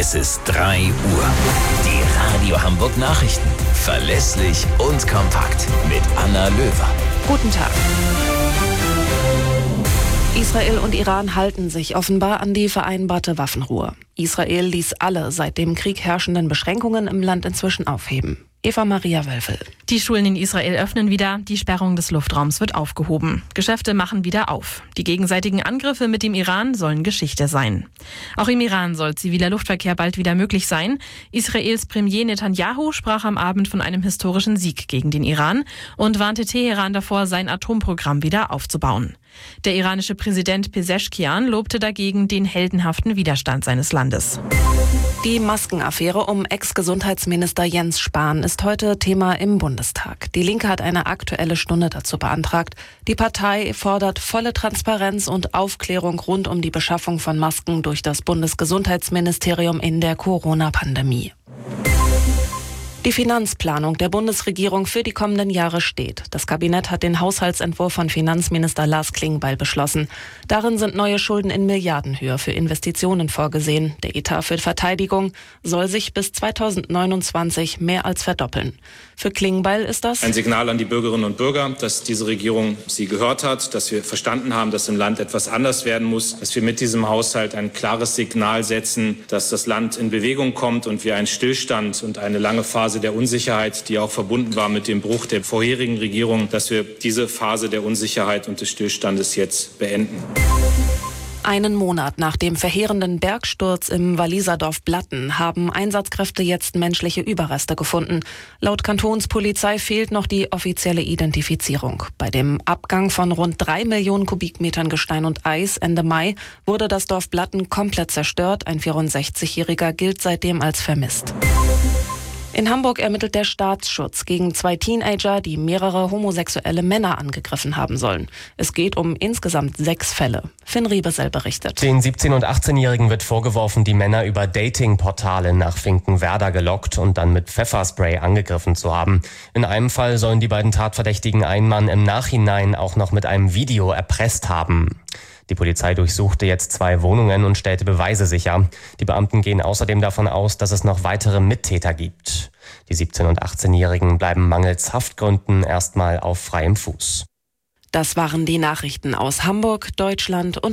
Es ist 3 Uhr. Die Radio Hamburg Nachrichten. Verlässlich und kompakt. Mit Anna Löwer. Guten Tag. Israel und Iran halten sich offenbar an die vereinbarte Waffenruhe. Israel ließ alle seit dem Krieg herrschenden Beschränkungen im Land inzwischen aufheben. Eva-Maria Wölfel. Die Schulen in Israel öffnen wieder, die Sperrung des Luftraums wird aufgehoben. Geschäfte machen wieder auf. Die gegenseitigen Angriffe mit dem Iran sollen Geschichte sein. Auch im Iran soll ziviler Luftverkehr bald wieder möglich sein. Israels Premier Netanyahu sprach am Abend von einem historischen Sieg gegen den Iran und warnte Teheran davor, sein Atomprogramm wieder aufzubauen. Der iranische Präsident Pezeshkian lobte dagegen den heldenhaften Widerstand seines Landes. Die Maskenaffäre um Ex-Gesundheitsminister Jens Spahn ist heute Thema im Bundestag. Die Linke hat eine Aktuelle Stunde dazu beantragt. Die Partei fordert volle Transparenz und Aufklärung rund um die Beschaffung von Masken durch das Bundesgesundheitsministerium in der Corona-Pandemie. Die Finanzplanung der Bundesregierung für die kommenden Jahre steht. Das Kabinett hat den Haushaltsentwurf von Finanzminister Lars Klingbeil beschlossen. Darin sind neue Schulden in Milliardenhöhe für Investitionen vorgesehen. Der Etat für Verteidigung soll sich bis 2029 mehr als verdoppeln. Für Klingbeil ist das ein Signal an die Bürgerinnen und Bürger, dass diese Regierung sie gehört hat, dass wir verstanden haben, dass im Land etwas anders werden muss, dass wir mit diesem Haushalt ein klares Signal setzen, dass das Land in Bewegung kommt und wir einen Stillstand und eine lange Phase der Unsicherheit, die auch verbunden war mit dem Bruch der vorherigen Regierung, dass wir diese Phase der Unsicherheit und des Stillstandes jetzt beenden. Einen Monat nach dem verheerenden Bergsturz im Walliser Dorf Blatten haben Einsatzkräfte jetzt menschliche Überreste gefunden. Laut Kantonspolizei fehlt noch die offizielle Identifizierung. Bei dem Abgang von rund 3 Millionen Kubikmetern Gestein und Eis Ende Mai wurde das Dorf Blatten komplett zerstört. Ein 64-Jähriger gilt seitdem als vermisst. In Hamburg ermittelt der Staatsschutz gegen 2 Teenager, die mehrere homosexuelle Männer angegriffen haben sollen. Es geht um insgesamt 6 Fälle. Finn Riebesell berichtet. Den 17- und 18-Jährigen wird vorgeworfen, die Männer über Datingportale nach Finkenwerder gelockt und dann mit Pfefferspray angegriffen zu haben. In einem Fall sollen die beiden Tatverdächtigen einen Mann im Nachhinein auch noch mit einem Video erpresst haben. Die Polizei durchsuchte jetzt 2 Wohnungen und stellte Beweise sicher. Die Beamten gehen außerdem davon aus, dass es noch weitere Mittäter gibt. Die 17- und 18-Jährigen bleiben mangels Haftgründen erstmal auf freiem Fuß. Das waren die Nachrichten aus Hamburg, Deutschland und